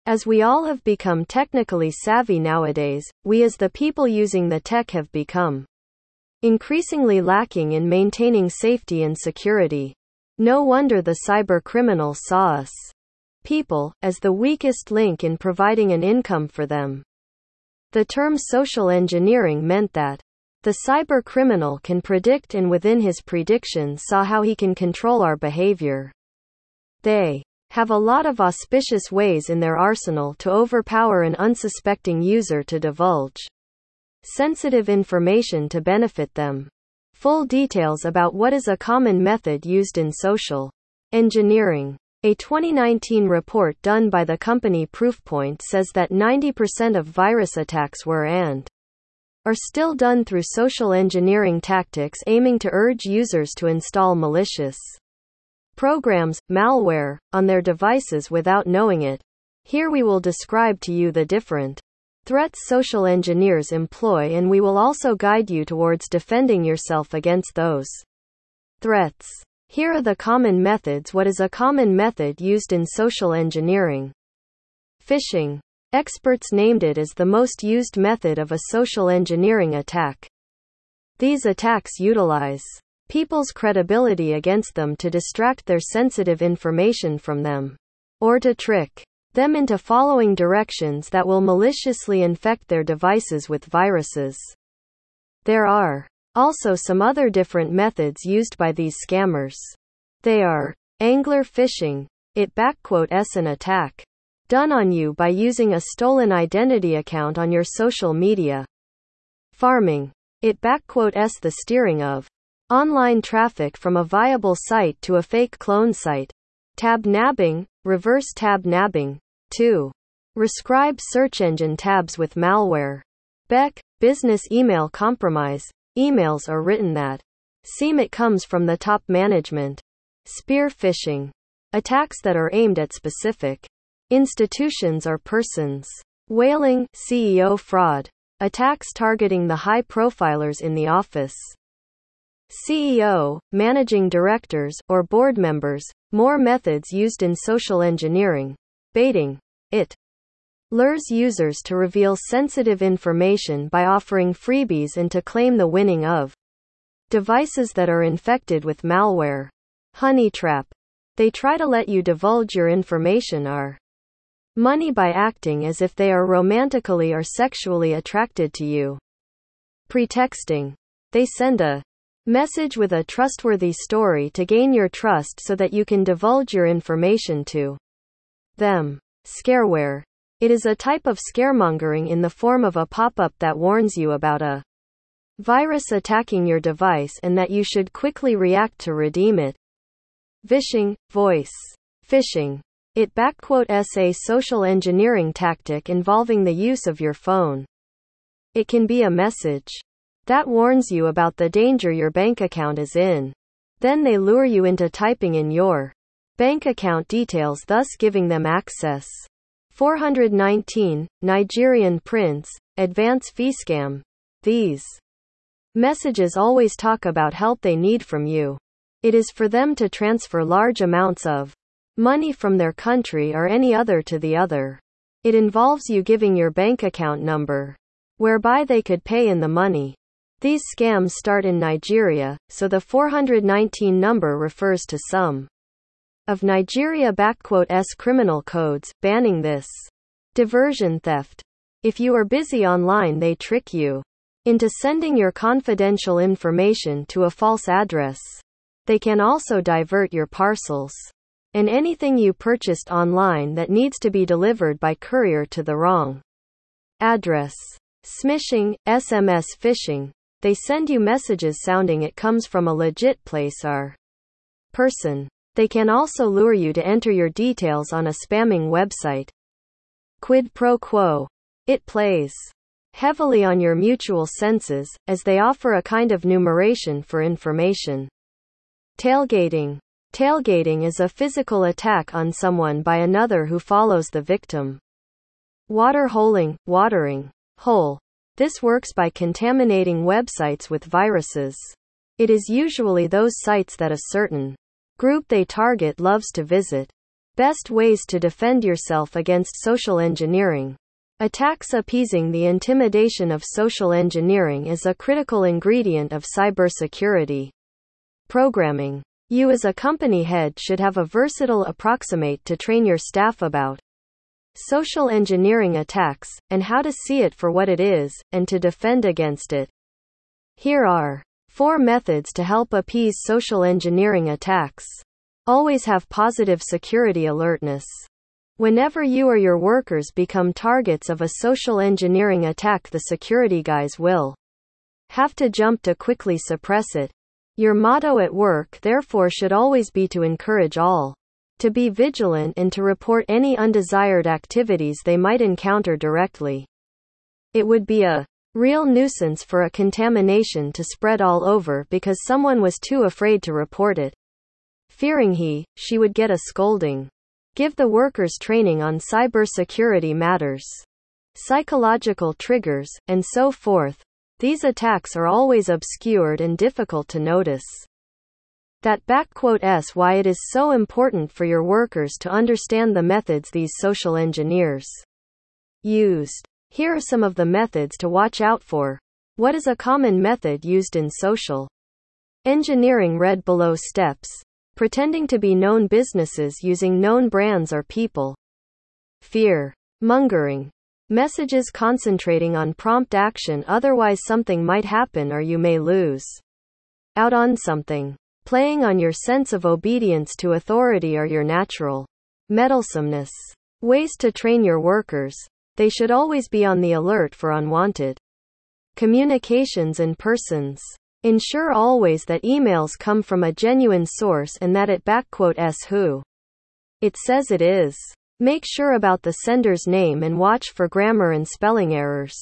As we all have become technically savvy nowadays, we as the people using the tech have become increasingly lacking in maintaining safety and security. No wonder the cyber criminals saw us people as the weakest link in providing an income for them. The term social engineering meant that the cyber criminal can predict and within his predictions saw how he can control our behavior. They have a lot of auspicious ways in their arsenal to overpower an unsuspecting user to divulge sensitive information to benefit them. Full details about what is a common method used in social engineering. A 2019 report done by the company Proofpoint says that 90% of virus attacks were and are still done through social engineering tactics aiming to urge users to install malicious programs, malware, on their devices without knowing it. Here we will describe to you the different threats social engineers employ, and we will also guide you towards defending yourself against those threats. Here are the common methods. What is a common method used in social engineering? Phishing. Experts named it as the most used method of a social engineering attack. These attacks utilize people's credibility against them to distract their sensitive information from them, or to trick them into following directions that will maliciously infect their devices with viruses. There are also some other different methods used by these scammers. They are angler phishing. It_s an attack done on you by using a stolen identity account on your social media. Farming. It_s the steering of online traffic from a viable site to a fake clone site. Tab nabbing, reverse tab nabbing. 2. Rescribe search engine tabs with malware. Business email compromise. Emails are written that seem it comes from the top management. Spear phishing. Attacks that are aimed at specific institutions or persons. Whaling, CEO fraud. Attacks targeting the high profilers in the office. CEO, managing directors, or board members. More methods used in social engineering. Baiting. It lures users to reveal sensitive information by offering freebies and to claim the winning of devices that are infected with malware. Honey trap. They try to let you divulge your information or money by acting as if they are romantically or sexually attracted to you. Pretexting. They send a message with a trustworthy story to gain your trust so that you can divulge your information to them. Scareware. It is a type of scaremongering in the form of a pop-up that warns you about a virus attacking your device and that you should quickly react to redeem it. Vishing, voice phishing. It_s a social engineering tactic involving the use of your phone. It can be a message that warns you about the danger your bank account is in. Then they lure you into typing in your bank account details, thus giving them access. 419, Nigerian prince, advance fee scam. These messages always talk about help they need from you. It is for them to transfer large amounts of money from their country or any other to the other. It involves you giving your bank account number, whereby they could pay in the money. These scams start in Nigeria, so the 419 number refers to some of Nigeria_s criminal codes, banning this diversion theft. If you are busy online, they trick you into sending your confidential information to a false address. They can also divert your parcels and anything you purchased online that needs to be delivered by courier to the wrong address. Smishing, SMS phishing. They send you messages sounding it comes from a legit place or person. They can also lure you to enter your details on a spamming website. Quid pro quo. It plays heavily on your mutual senses, as they offer a kind of numeration for information. Tailgating. Tailgating is a physical attack on someone by another who follows the victim. Water holing, watering hole. This works by contaminating websites with viruses. It is usually those sites that a certain group they target loves to visit. Best ways to defend yourself against social engineering. Attacks. Appeasing the intimidation of social engineering is a critical ingredient of cybersecurity programming. You as a company head should have a versatile approximate to train your staff about social engineering attacks, and how to see it for what it is, and to defend against it. Here are 4 methods to help appease social engineering attacks. Always have positive security alertness. Whenever you or your workers become targets of a social engineering attack, the security guys will have to jump to quickly suppress it. Your motto at work, therefore, should always be to encourage all to be vigilant and to report any undesired activities they might encounter directly. It would be a real nuisance for a contamination to spread all over because someone was too afraid to report it, fearing she would get a scolding. Give the workers training on cybersecurity matters, psychological triggers, and so forth. These attacks are always obscured and difficult to notice. That's why it is so important for your workers to understand the methods these social engineers used. Here are some of the methods to watch out for. What is a common method used in social engineering? Read below steps. Pretending to be known businesses using known brands or people. Fear mongering. Messages concentrating on prompt action, otherwise something might happen or you may lose out on something. Playing on your sense of obedience to authority or your natural meddlesomeness. Ways to train your workers. They should always be on the alert for unwanted communications and persons. Ensure always that emails come from a genuine source and that it who it says it is. Make sure about the sender's name and watch for grammar and spelling errors.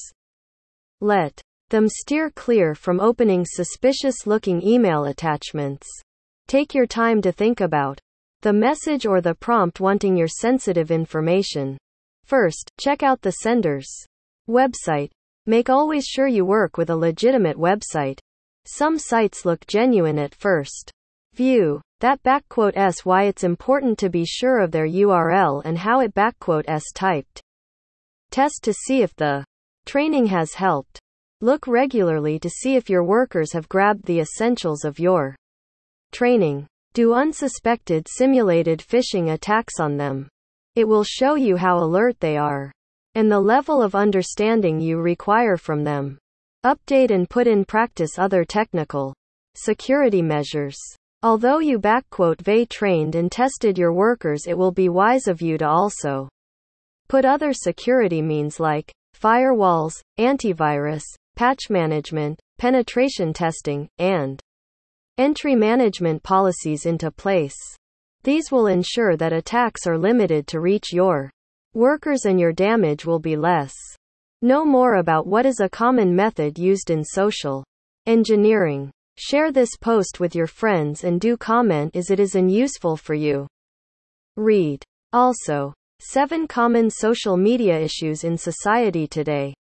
Let them steer clear from opening suspicious-looking email attachments. Take your time to think about the message or the prompt wanting your sensitive information. First, check out the sender's website. Make always sure you work with a legitimate website. Some sites look genuine at first view. That's why it's important to be sure of their URL and how it's typed. Test to see if the training has helped. Look regularly to see if your workers have grabbed the essentials of your training. Do unsuspected simulated phishing attacks on them. It will show you how alert they are and the level of understanding you require from them. Update and put in practice other technical security measures. Although you trained and tested your workers, it will be wise of you to also put other security means like firewalls, antivirus, patch management, penetration testing, and entry management policies into place. These will ensure that attacks are limited to reach your workers and your damage will be less. Know more about what is a common method used in social engineering. Share this post with your friends and do comment as it is useful for you. Read also 7 common social media issues in society today.